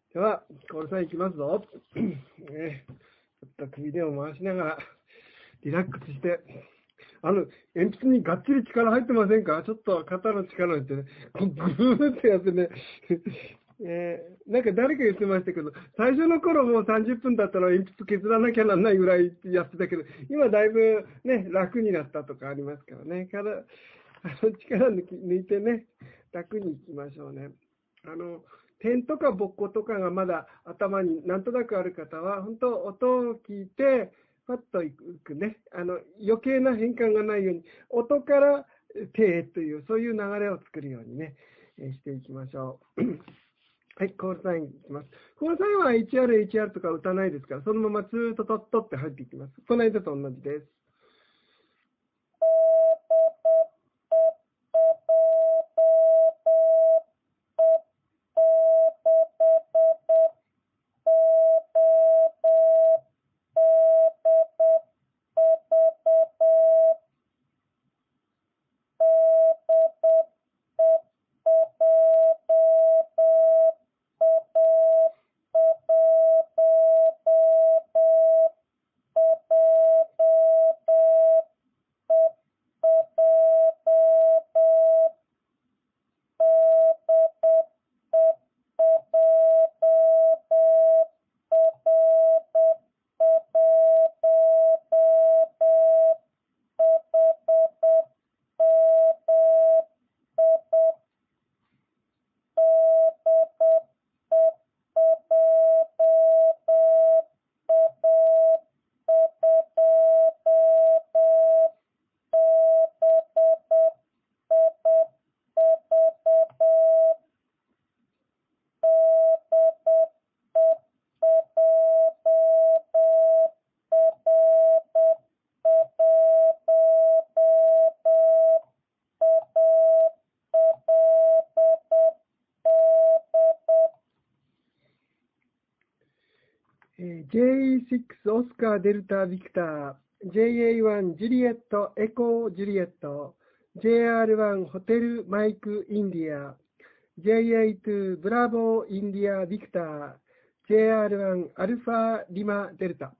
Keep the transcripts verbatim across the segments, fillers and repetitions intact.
では、コールさんいきますぞ。ね、ちょっと首でも回しながら、リラックスして、あの、鉛筆にがっちり力入ってませんか？ちょっと肩の力をってね、こうグーってやってね、えー、なんか誰か言ってましたけど、最初の頃もうさんじゅっぷんだったら鉛筆削らなきゃなんないぐらいやってたけど、今だいぶね、楽になったとかありますからね。から、あの力抜き抜いてね、楽に行きましょうね。あの、点とかぼっことかがまだ頭になんとなくある方は、本当音を聞いて、パッといくね、あの、余計な変換がないように、音から手へという、そういう流れを作るようにね、えしていきましょう。はい、コールサインいきます。コールサインは エイチアール、エイチアール とか打たないですから、そのままツーッとトットって入っていきます。この間と同じです。ジェイシックス オスカーデルタビクター、ジェイエーワン ジュリエットエコージュリエット、ジェイアールワン ホテルマイクインディア、ジェイエーツー ブラボーインディアビクター、ジェイアールワン アルファリマデルタ。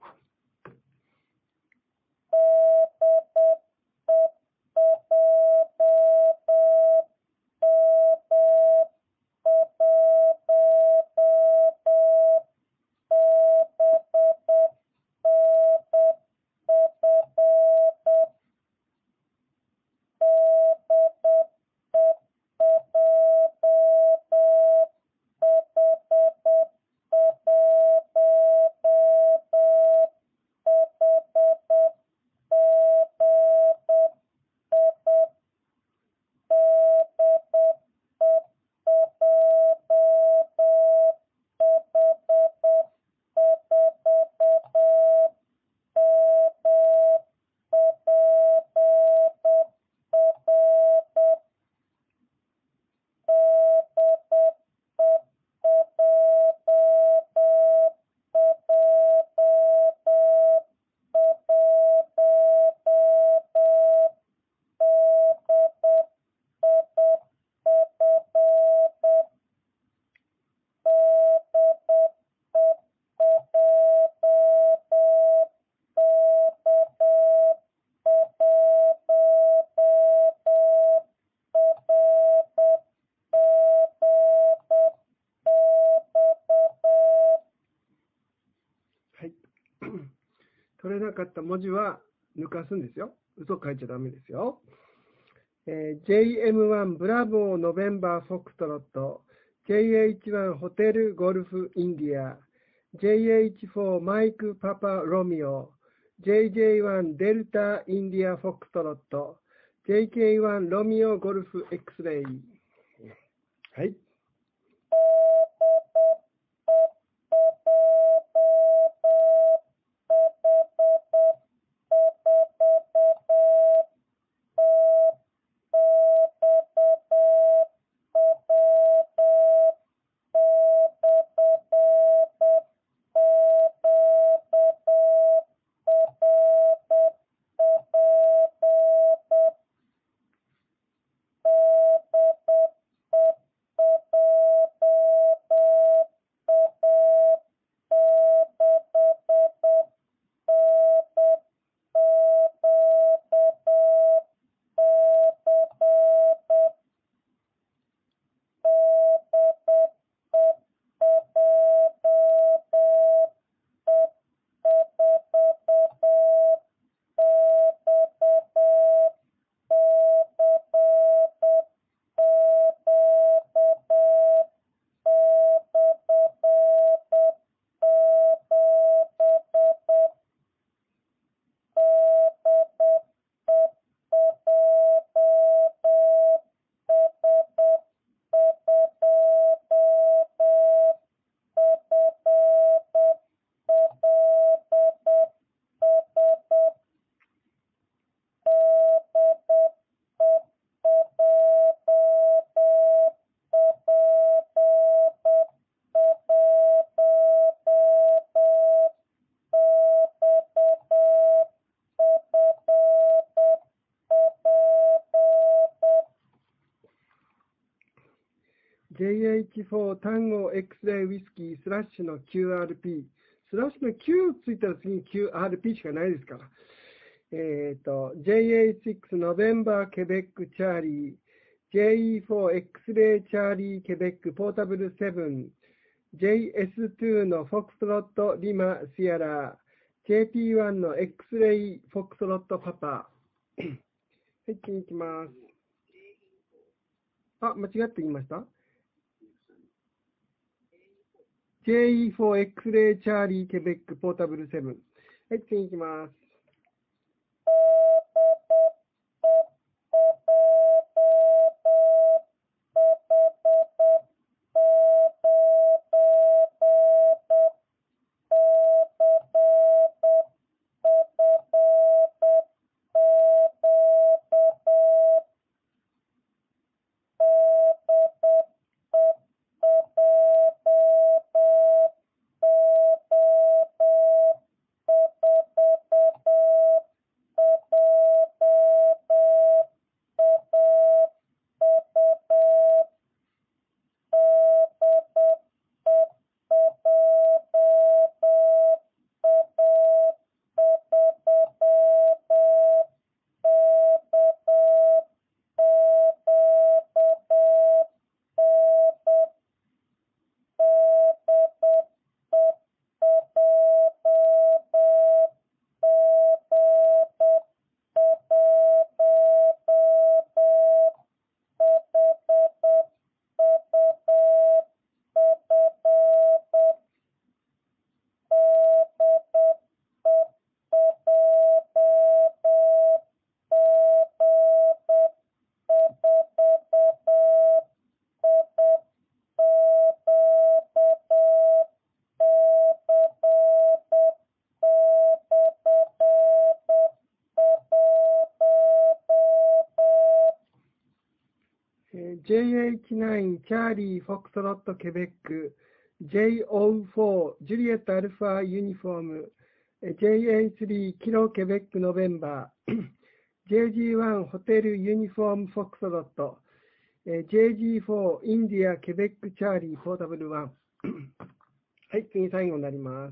はい。取れなかった文字は抜かすんですよ。嘘書いちゃダメですよ。えー、ジェイエムワン ブラボーノベンバーフォックトロット、ジェイエイチワン ホテルゴルフインディア、ジェイエイチフォー マイクパパロミオ、ジェイジェイワン デルタインディアフォックトロット、ジェイケーワン ロミオゴルフ X レイ。はい。 イチフォー 単語 X-ray ウイスキースラッシュの キューアールピー。スラッシュの Q ついたら次に キューアールピー しかないですから。えっ、ー、と、ジェイエーシックス ノベンバーケベックチャーリー、ジェイイーフォー X-ray チャーリーケベックポータブルセブン、ジェイエスツー のフォックスロットリマシアラ、ジェイピーワン の X-ray フォックスロットパパ。はい、次に行きます。あ、間違って言いました ジェイイーフォー X-ray チャーリーケベックポータブルセブン。はい、次に行きます。ジェイエイチナイン チャーリーフォックスロットケベック ジェイオーフォー ジュリエットアルファユニフォーム ジェイエイスリー キロケベックノベンバー ジェイジーワン ホテルユニフォームフォックスロット ジェイジーフォー インディアケベックチャーリーポータブルワンはい、次最後になります。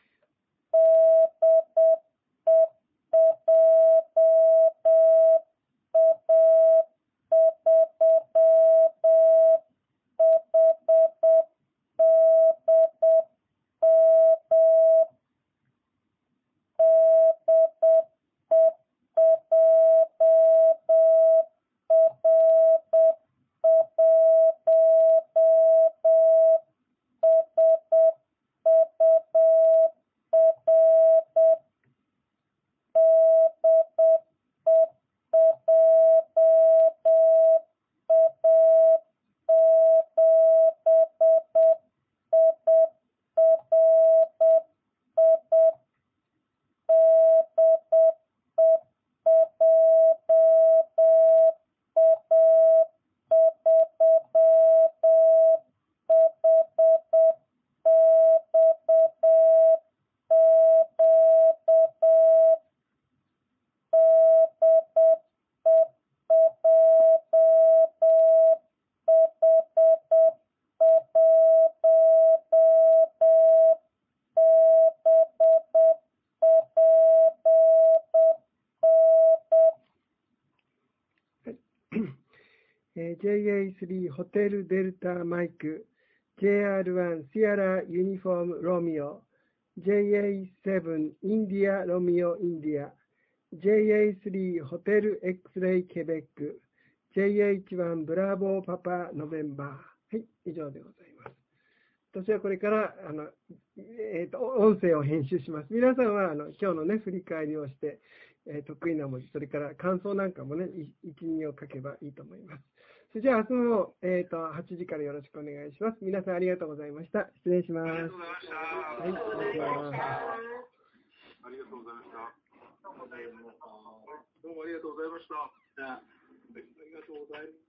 ジェイエースリー ホテルデルタマイク ジェイアールワン シアラユニフォームロミオ ジェイエーセブン インディアロミオインディア ジェイエースリー ホテル X-ray ケベック ジェイエイチワン ブラボーパパノベンバー。はい、以上でございます。私はこれからあの、えーと、音声を編集します。皆さんはあの今日のね、振り返りをして、えー、得意な文字、それから感想なんかもね、いち、にを書けばいいと思います。それじゃあ明日も、えーと、はちじからよろしくお願いします。皆さんありがとうございました。失礼します。ありがとうございました。はい、失礼します。 ありがとうございました。どうもありがとうございました。ありがとうございます。